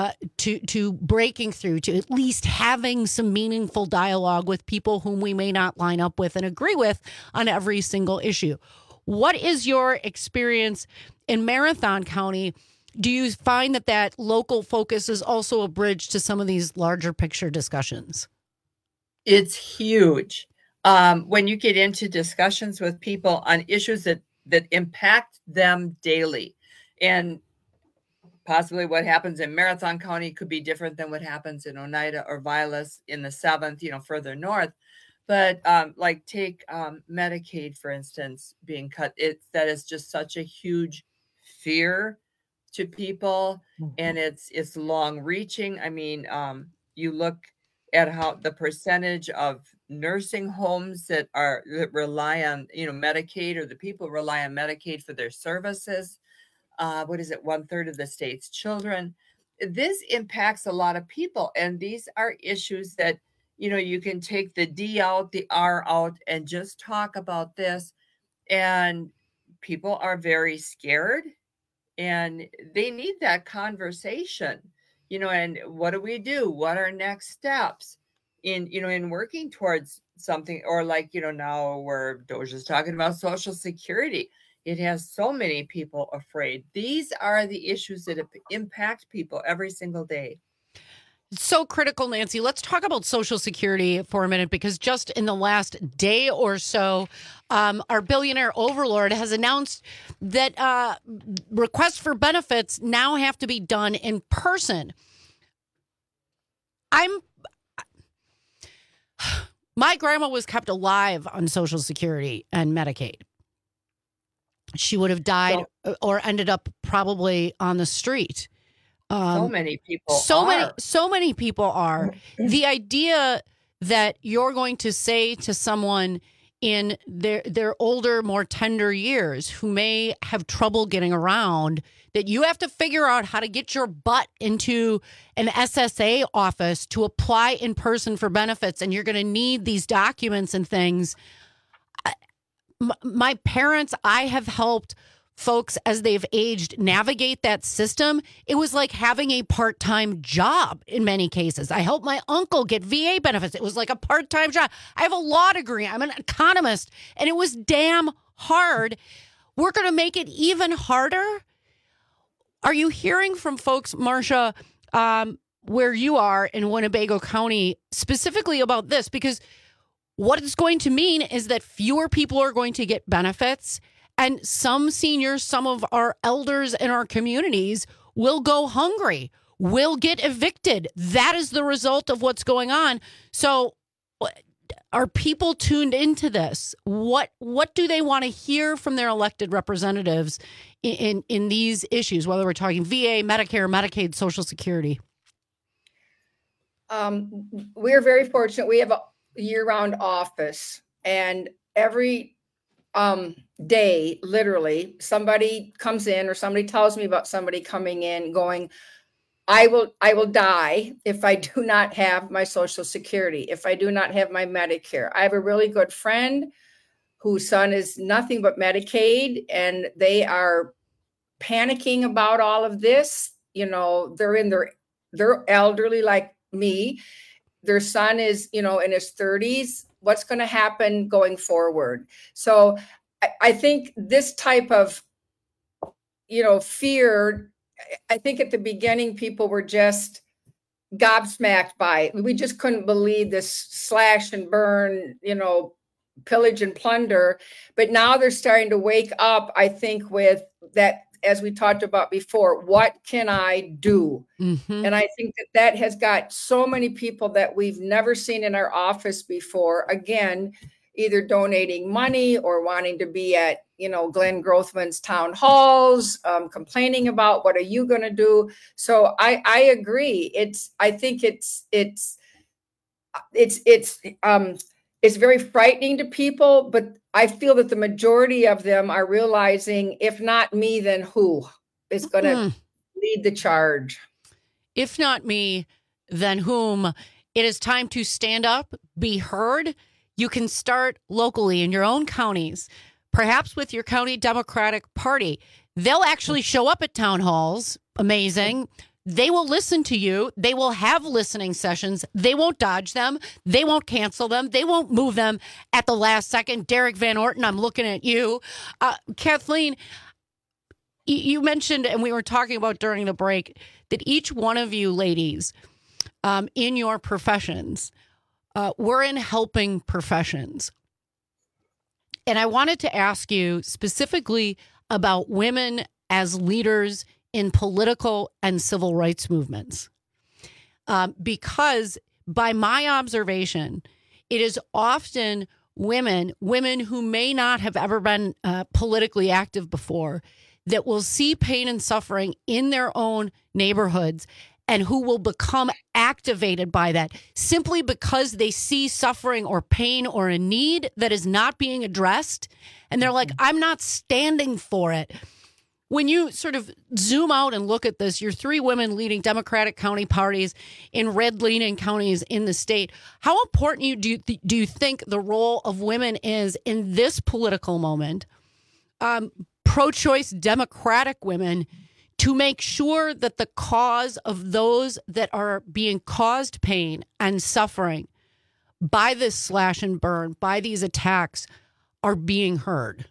to breaking through, to at least having some meaningful dialogue with people whom we may not line up with and agree with on every single issue. What is your experience in Marathon County? Do you find that local focus is also a bridge to some of these larger picture discussions? It's huge. When you get into discussions with people on issues that impact them daily, and possibly what happens in Marathon County could be different than what happens in Oneida or Vilas in the 7th, further north. But like take Medicaid, for instance, being cut. That is just such a huge fear to people, and it's long reaching. I mean, you look at how the percentage of nursing homes that rely on Medicaid, or the people rely on Medicaid for their services. What is it? 1/3 of the state's children. This impacts a lot of people, and these are issues that you can take the D out, the R out, and just talk about this. And people are very scared, and they need that conversation, and what do we do? What are next steps in working towards something? Or now where Doja's talking about Social Security. It has so many people afraid. These are the issues that impact people every single day. So critical, Nancy. Let's talk about Social Security for a minute, because just in the last day or so, our billionaire overlord has announced that requests for benefits now have to be done in person. My grandma was kept alive on Social Security and Medicaid. She would have died or ended up probably on the street. So many people So many people are. The idea that you're going to say to someone in their older, more tender years who may have trouble getting around that you have to figure out how to get your butt into an SSA office to apply in person for benefits, and you're going to need these documents and things. My parents, I have helped folks as they've aged navigate that system. It was like having a part-time job in many cases. I helped my uncle get VA benefits. It was like a part-time job. I have a law degree. I'm an economist, and it was damn hard. We're going to make it even harder. Are you hearing from folks, Marcia, where you are in Winnebago County, specifically about this? Because what it's going to mean is that fewer people are going to get benefits, and some seniors, some of our elders in our communities will go hungry, will get evicted. That is the result of what's going on. So are people tuned into this? What do they want to hear from their elected representatives in these issues, whether we're talking VA, Medicare, Medicaid, Social Security? We're very fortunate. We have a year-round office, and every day, literally, somebody comes in or somebody tells me about somebody coming in going, I will die if I do not have my Social Security, if I do not have my Medicare. I have a really good friend whose son is nothing but Medicaid, and they are panicking about all of this. You know, they're elderly like me. Their son is, in his 30s. What's going to happen going forward? So I think this type of, fear, I think at the beginning, people were just gobsmacked by it. We just couldn't believe this slash and burn, pillage and plunder. But now they're starting to wake up, I think, with that, as we talked about before, what can I do? Mm-hmm. And I think that has got so many people that we've never seen in our office before, again, either donating money or wanting to be at, Glenn Grothman's town halls, complaining about what are you going to do? So I agree. I think it's very frightening to people, but I feel that the majority of them are realizing, if not me, then who is going to lead the charge? If not me, then whom? It is time to stand up, be heard. You can start locally in your own counties, perhaps with your county Democratic Party. They'll actually show up at town halls. Amazing. They will listen to you. They will have listening sessions. They won't dodge them. They won't cancel them. They won't move them at the last second. Derek Van Orton, I'm looking at you. Kathleen, you mentioned, and we were talking about during the break, that each one of you ladies in your professions, we're in helping professions. And I wanted to ask you specifically about women as leaders in political and civil rights movements. Because by my observation, it is often women who may not have ever been politically active before, that will see pain and suffering in their own neighborhoods and who will become activated by that simply because they see suffering or pain or a need that is not being addressed. And they're like, I'm not standing for it. When you sort of zoom out and look at this, you're three women leading Democratic county parties in red-leaning counties in the state. How important do you think the role of women is in this political moment, pro-choice Democratic women, to make sure that the cause of those that are being caused pain and suffering by this slash and burn, by these attacks, are being heard?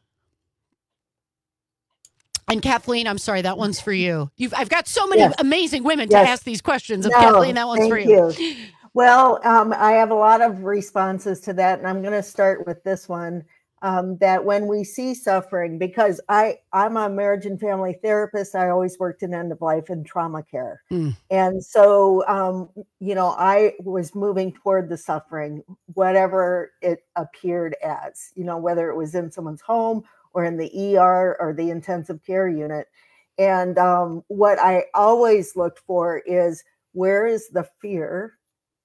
And Kathleen, I'm sorry, that one's for you. I've got so many amazing women to ask these questions. Kathleen, that one's for you. Well, I have a lot of responses to that, and I'm going to start with this one. That when we see suffering, because I'm a marriage and family therapist, I always worked in end of life and trauma care. And so, I was moving toward the suffering, whatever it appeared as, whether it was in someone's home or in the ER or the intensive care unit. And what I always looked for is, where is the fear?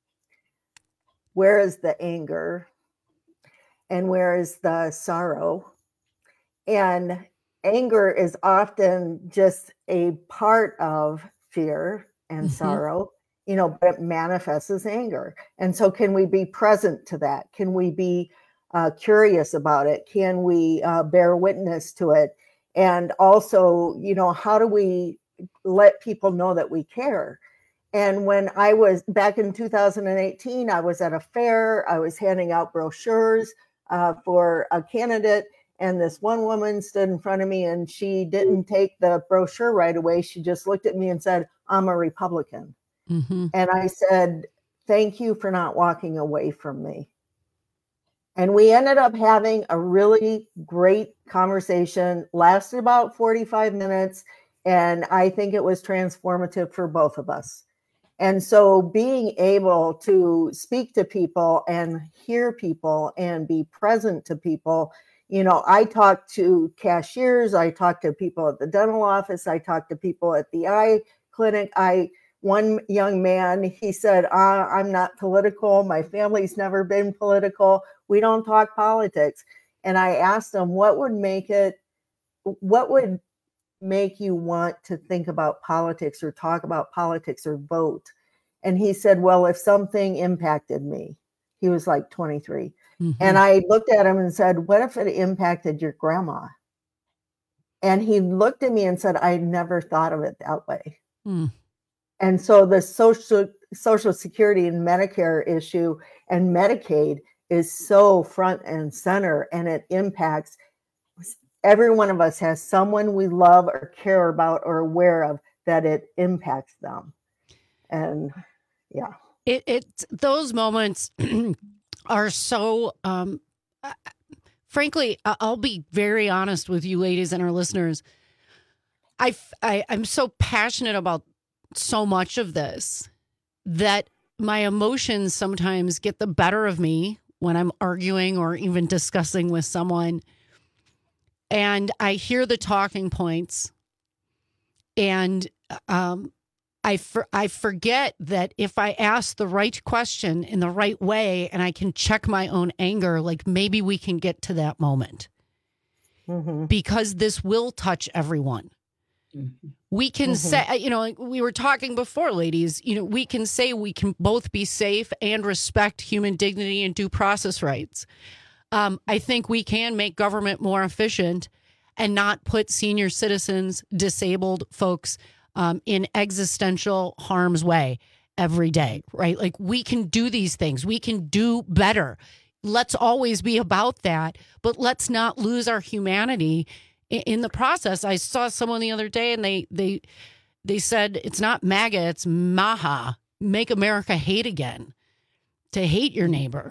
Where is the anger? And where is the sorrow? And anger is often just a part of fear and sorrow, but it manifests as anger. And so can we be present to that? Can we be curious about it? Can we bear witness to it? And also, how do we let people know that we care? And when I was back in 2018, I was at a fair, I was handing out brochures for a candidate, And this one woman stood in front of me and she didn't take the brochure right away. She just looked at me and said, "I'm a Republican." Mm-hmm. And I said, "Thank you for not walking away from me." And we ended up having a really great conversation, lasted about 45 minutes. And I think it was transformative for both of us. And so being able to speak to people and hear people and be present to people, you know, I talk to cashiers, I talk to people at the dental office, I talk to people at the eye clinic. One young man, he said, "I'm not political. My family's never been political. We don't talk politics." And I asked him, what would make you want to think about politics or talk about politics or vote? And he said, "Well, if something impacted me." He was like 23. Mm-hmm. And I looked at him and said, "What if it impacted your grandma?" And he looked at me and said, "I never thought of it that way." Mm. And so the Social Security and Medicare issue and Medicaid is so front and center, and it impacts every one of us has someone we love or care about or aware of that it impacts them. And yeah, it's those moments are so, frankly, I'll be very honest with you ladies and our listeners. I'm so passionate about so much of this that my emotions sometimes get the better of me when I'm arguing or even discussing with someone. And I hear the talking points and I forget that if I ask the right question in the right way and I can check my own anger, like maybe we can get to that moment. Mm-hmm. Because this will touch everyone. Mm-hmm. We can say, you know, we were talking before, ladies, you know, we can say we can both be safe and respect human dignity and due process rights. I think we can make government more efficient and not put senior citizens, disabled folks in existential harm's way every day, right? Like we can do these things. We can do better. Let's always be about that, but let's not lose our humanity in the process. I saw someone the other day and they said it's not MAGA, it's MAHA, Make America Hate Again, to hate your neighbor.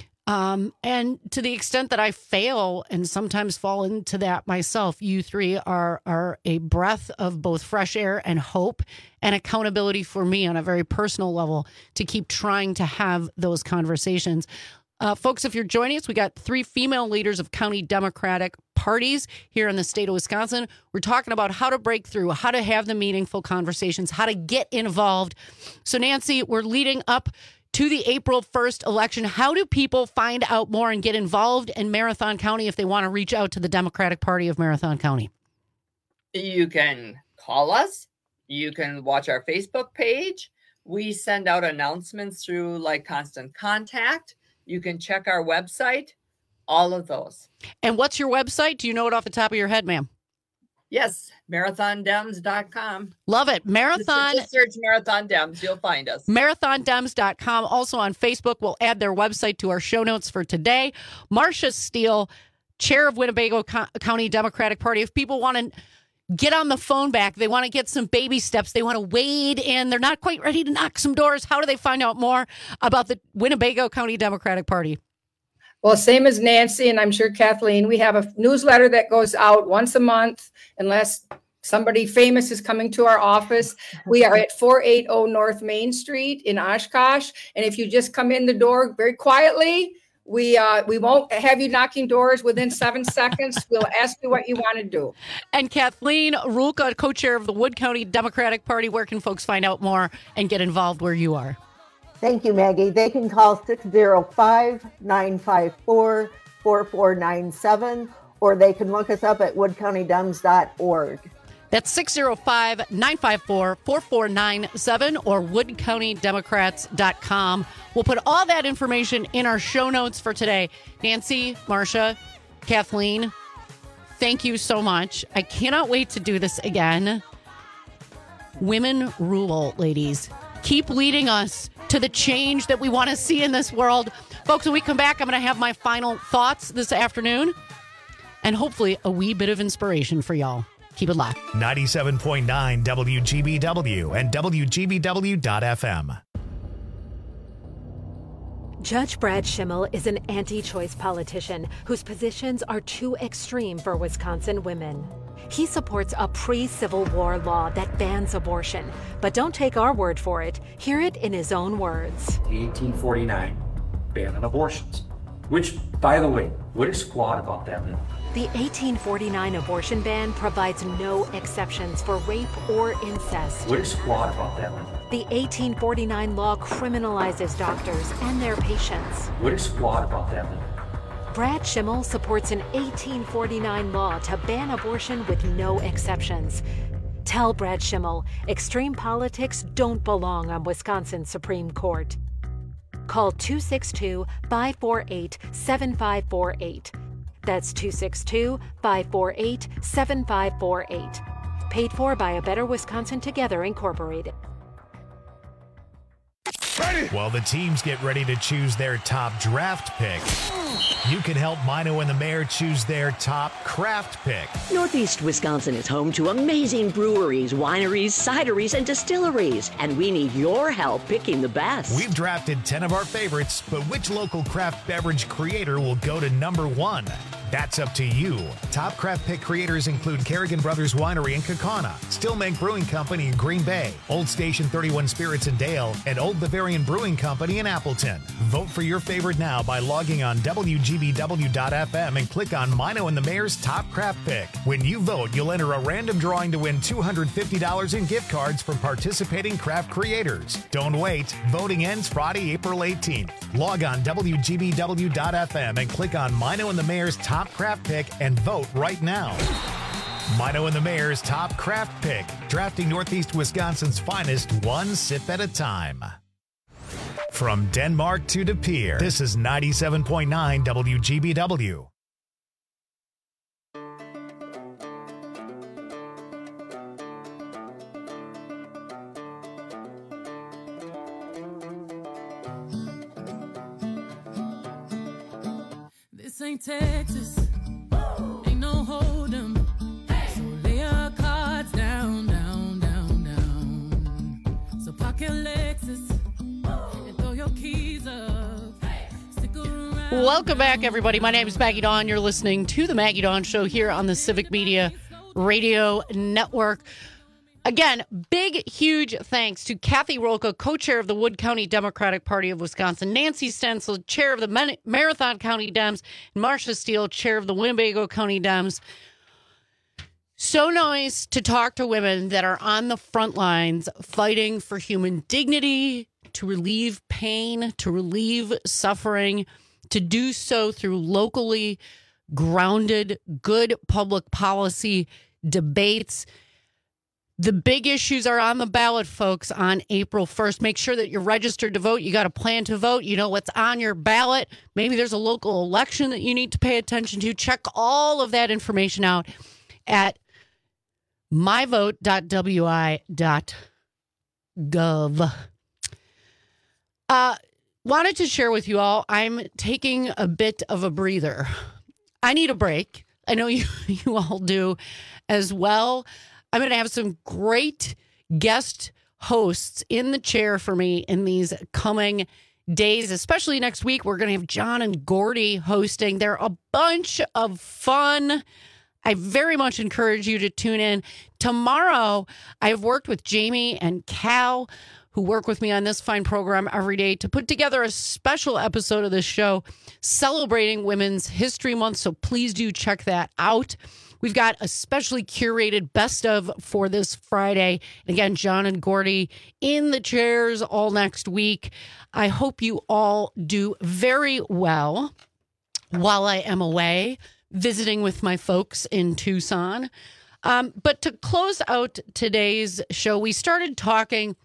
And to the extent that I fail and sometimes fall into that myself, you three are a breath of both fresh air and hope and accountability for me on a very personal level to keep trying to have those conversations. Folks, if you're joining us, we got 3 female leaders of county Democratic parties here in the state of Wisconsin. We're talking about how to break through, how to have the meaningful conversations, how to get involved. So, Nancy, we're leading up to the April 1st election. How do people find out more and get involved in Marathon County if they want to reach out to the Democratic Party of Marathon County? You can call us. You can watch our Facebook page. We send out announcements through like Constant Contact. You can check our website, all of those. And what's your website? Do you know it off the top of your head, ma'am? Yes, marathondems.com. Love it. Marathon. Just search Marathon Dems. You'll find us. Marathondems.com. Also on Facebook, we'll add their website to our show notes for today. Marcia Steele, chair of Winnebago County Democratic Party. If people want to get on the phone back, they want to get some baby steps, they want to wade in, they're not quite ready to knock some doors, how do they find out more about the Winnebago County Democratic Party? Well, same as Nancy, and I'm sure Kathleen, we have a newsletter that goes out once a month, unless somebody famous is coming to our office. We are at 480 North Main Street in Oshkosh. And if you just come in the door very quietly, we won't have you knocking doors within 7 seconds. We'll ask you what you want to do. And Kathleen Rulka, co-chair of the Wood County Democratic Party. Where can folks find out more and get involved where you are? Thank you, Maggie. They can call 605-954-4497, or they can look us up at woodcountydems.org. That's 605-954-4497 or woodcountydemocrats.com. We'll put all that information in our show notes for today. Nancy, Marcia, Kathleen, thank you so much. I cannot wait to do this again. Women rule, ladies. Keep leading us to the change that we want to see in this world. Folks, when we come back, I'm going to have my final thoughts this afternoon. and hopefully a wee bit of inspiration for y'all. Keep it locked. 97.9 WGBW and WGBW.FM. Judge Brad Schimmel is an anti-choice politician whose positions are too extreme for Wisconsin women. He supports a pre-Civil War law that bans abortion. But don't take our word for it. Hear it in his own words. The 1849 ban on abortions, which, by the way, what is squat about that? The 1849 abortion ban provides no exceptions for rape or incest. What is squat about that? The 1849 law criminalizes doctors and their patients. What is squat about that? Brad Schimmel supports an 1849 law to ban abortion with no exceptions. Tell Brad Schimmel extreme politics don't belong on Wisconsin's Supreme Court. Call 262-548-7548. That's 262-548-7548. Paid for by A Better Wisconsin Together, Incorporated. While the teams get ready to choose their top draft pick, you can help Mino and the Mayor choose their top craft pick. Northeast Wisconsin is home to amazing breweries, wineries, cideries, and distilleries, and we need your help picking the best. We've drafted 10 of our favorites, but which local craft beverage creator will go to number 1? That's up to you. Top craft pick creators include Kerrigan Brothers Winery in Kaukauna, Stillmake Brewing Company in Green Bay, Old Station 31 Spirits in Dale, and Old Bavarian Brewing Company in Appleton. Vote for your favorite now by logging on WGBW.FM and click on Mino and the Mayor's Top Craft Pick. When you vote, you'll enter a random drawing to win $250 in gift cards from participating craft creators. Don't wait. Voting ends Friday, April 18th. Log on WGBW.FM and click on Mino and the Mayor's Top Craft Pick and vote right now. Mino and the Mayor's Top Craft Pick, drafting Northeast Wisconsin's finest one sip at a time. From Denmark to De Pere, this is 97.9 WGBW. This ain't Texas, ain't no hold'em. So lay your cards down, down, down, down. So park your Lexus and throw your keys up. Stick around. Welcome back, everybody. My name is Maggie Dawn. You're listening to The Maggie Dawn Show here on the Civic Media Radio Network. Again, big, huge thanks to Kathy Rolka, co-chair of the Wood County Democratic Party of Wisconsin, Nancy Stencil, chair of the Marathon County Dems, and Marcia Steele, chair of the Winnebago County Dems. So nice to talk to women that are on the front lines fighting for human dignity, to relieve pain, to relieve suffering, to do so through locally grounded, good public policy debates. The big issues are on the ballot, folks, on April 1st. Make sure that you're registered to vote. You got a plan to vote. You know what's on your ballot. Maybe there's a local election that you need to pay attention to. Check all of that information out at myvote.wi.gov. Wanted to share with you all, I'm taking a bit of a breather. I need a break. I know you all do as well. I'm going to have some great guest hosts in the chair for me in these coming days, especially next week. We're going to have John and Gordy hosting. They're a bunch of fun. I very much encourage you to tune in. Tomorrow, I've worked with Jamie and Cal, who work with me on this fine program every day, to put together a special episode of this show celebrating Women's History Month. So please do check that out. We've got a specially curated best of for this Friday. And again, John and Gordy in the chairs all next week. I hope you all do very well while I am away visiting with my folks in Tucson. But to close out today's show, we started talking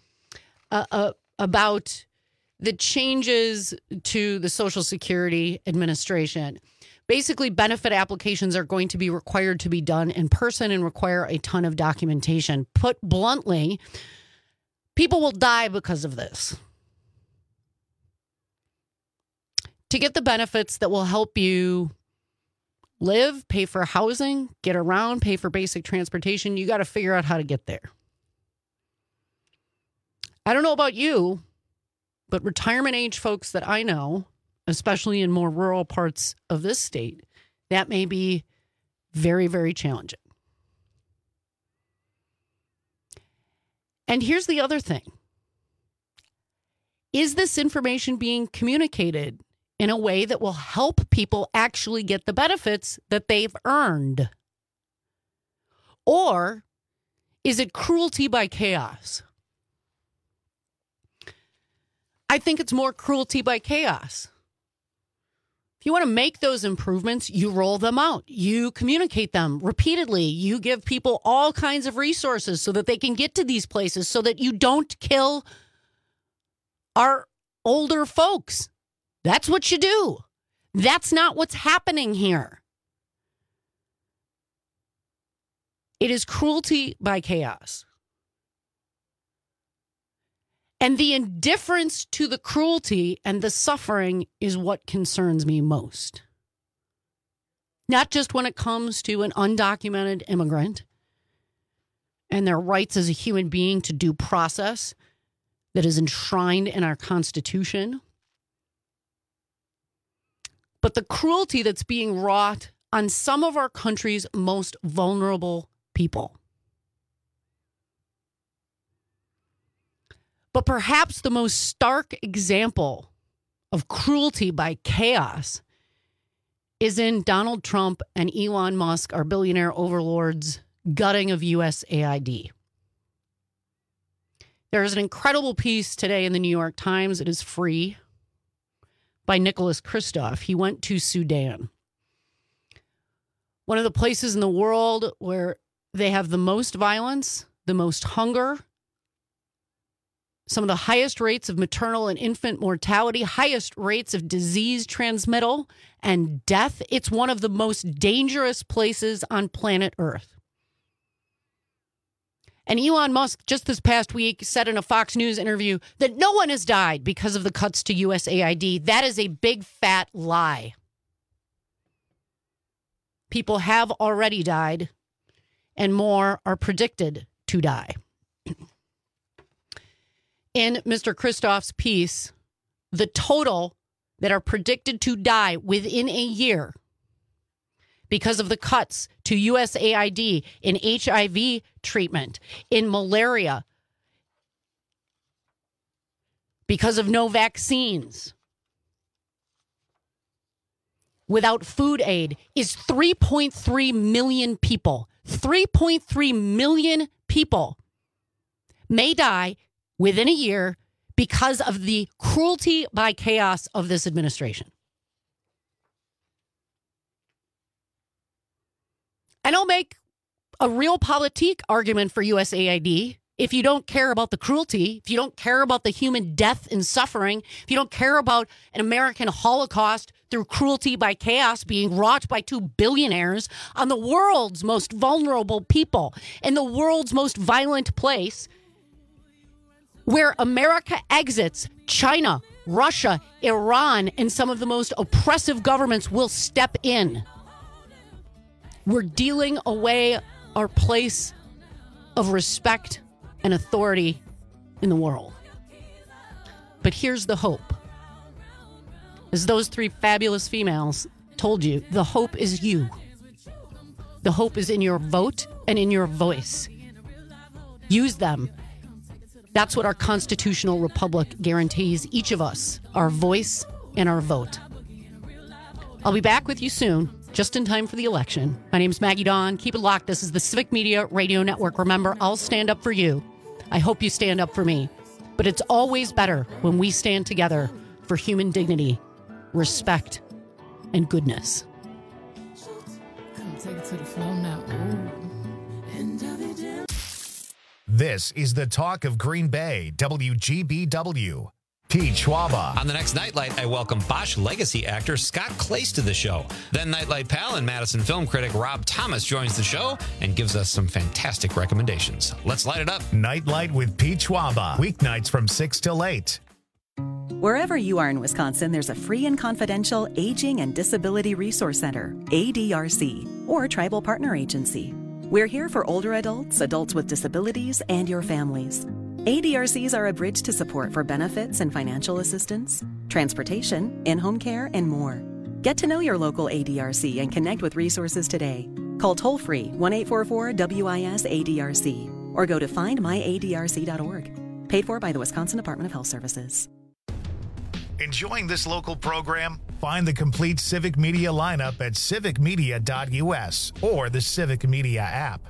about the changes to the Social Security Administration. Basically, benefit applications are going to be required to be done in person and require a ton of documentation. Put bluntly, people will die because of this. To get the benefits that will help you live, pay for housing, get around, pay for basic transportation. You got to figure out how to get there. I don't know about you, but retirement age folks that I know, especially in more rural parts of this state, that may be very, very challenging. And here's the other thing. Is this information being communicated in a way that will help people actually get the benefits that they've earned? Or is it cruelty by chaos? I think it's more cruelty by chaos. If you want to make those improvements, you roll them out. You communicate them repeatedly. You give people all kinds of resources so that they can get to these places, so that you don't kill our older folks. That's what you do. That's not what's happening here. It is cruelty by chaos. And the indifference to the cruelty and the suffering is what concerns me most. Not just when it comes to an undocumented immigrant and their rights as a human being to due process that is enshrined in our Constitution, but the cruelty that's being wrought on some of our country's most vulnerable people. But perhaps the most stark example of cruelty by chaos is in Donald Trump and Elon Musk, our billionaire overlords, gutting of USAID. There is an incredible piece today in the New York Times. It is free, by Nicholas Kristof. He went to Sudan, one of the places in the world where they have the most violence, the most hunger, some of the highest rates of maternal and infant mortality, highest rates of disease transmittal and death. It's one of the most dangerous places on planet Earth. And Elon Musk just this past week said in a Fox News interview that no one has died because of the cuts to USAID. That is a big fat lie. People have already died, and more are predicted to die. In Mr. Kristof's piece, the total that are predicted to die within a year because of the cuts to USAID in HIV treatment, in malaria, because of no vaccines, without food aid, is 3.3 million people. 3.3 million people may die within a year because of the cruelty by chaos of this administration. And I'll make a real politique argument for USAID. If you don't care about the cruelty, if you don't care about the human death and suffering, if you don't care about an American Holocaust through cruelty by chaos being wrought by two billionaires on the world's most vulnerable people in the world's most violent place, where America exits, China, Russia, Iran, and some of the most oppressive governments will step in. We're dealing away our place of respect and authority in the world. But here's the hope. As those three fabulous females told you, the hope is you. The hope is in your vote and in your voice. Use them. That's what our constitutional republic guarantees each of us, our voice and our vote. I'll be back with you soon, just in time for the election. My name's Maggie Dawn. Keep it locked. This is the Civic Media Radio Network. Remember, I'll stand up for you. I hope you stand up for me. But it's always better when we stand together for human dignity, respect, and goodness. Come take it to the floor now. This is the talk of Green Bay, WGBW. Pete Schwaba. On the next Nightlight, I welcome Bosch legacy actor Scott Clace to the show. Then Nightlight pal and Madison film critic Rob Thomas joins the show and gives us some fantastic recommendations. Let's light it up. Nightlight with Pete Schwaba. Weeknights from 6 till 8. Wherever you are in Wisconsin, there's a free and confidential Aging and Disability Resource Center, ADRC, or Tribal Partner Agency. We're here for older adults, adults with disabilities, and your families. ADRCs are a bridge to support for benefits and financial assistance, transportation, in-home care, and more. Get to know your local ADRC and connect with resources today. Call toll-free 1-844-WIS-ADRC or go to findmyadrc.org. Paid for by the Wisconsin Department of Health Services. Enjoying this local program? Find the complete Civic Media lineup at civicmedia.us or the Civic Media app.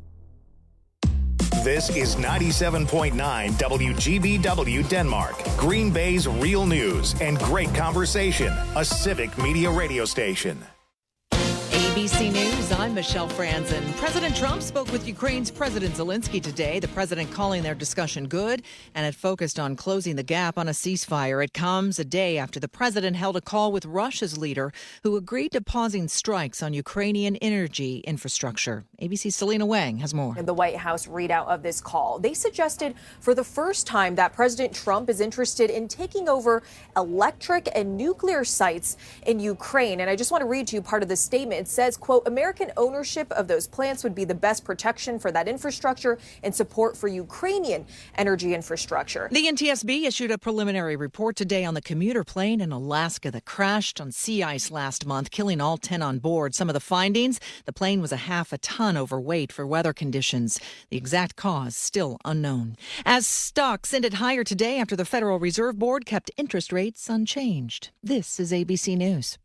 This is 97.9 WGBW Denmark, Green Bay's real news and great conversation, a Civic Media radio station. ABC News, I'm Michelle Franzen. President Trump spoke with Ukraine's President Zelensky today, the president calling their discussion good, and it focused on closing the gap on a ceasefire. It comes a day after the president held a call with Russia's leader, who agreed to pausing strikes on Ukrainian energy infrastructure. ABC's Selena Wang has more. In the White House readout of this call, they suggested for the first time that President Trump is interested in taking over electric and nuclear sites in Ukraine. And I just want to read to you part of the statement. It says, quote, American ownership of those plants would be the best protection for that infrastructure and support for Ukrainian energy infrastructure. The NTSB issued a preliminary report today on the commuter plane in Alaska that crashed on sea ice last month, killing all 10 on board. Some of the findings, the plane was a half a ton overweight for weather conditions. The exact cause still unknown. As stocks ended higher today after the Federal Reserve Board kept interest rates unchanged. This is ABC News.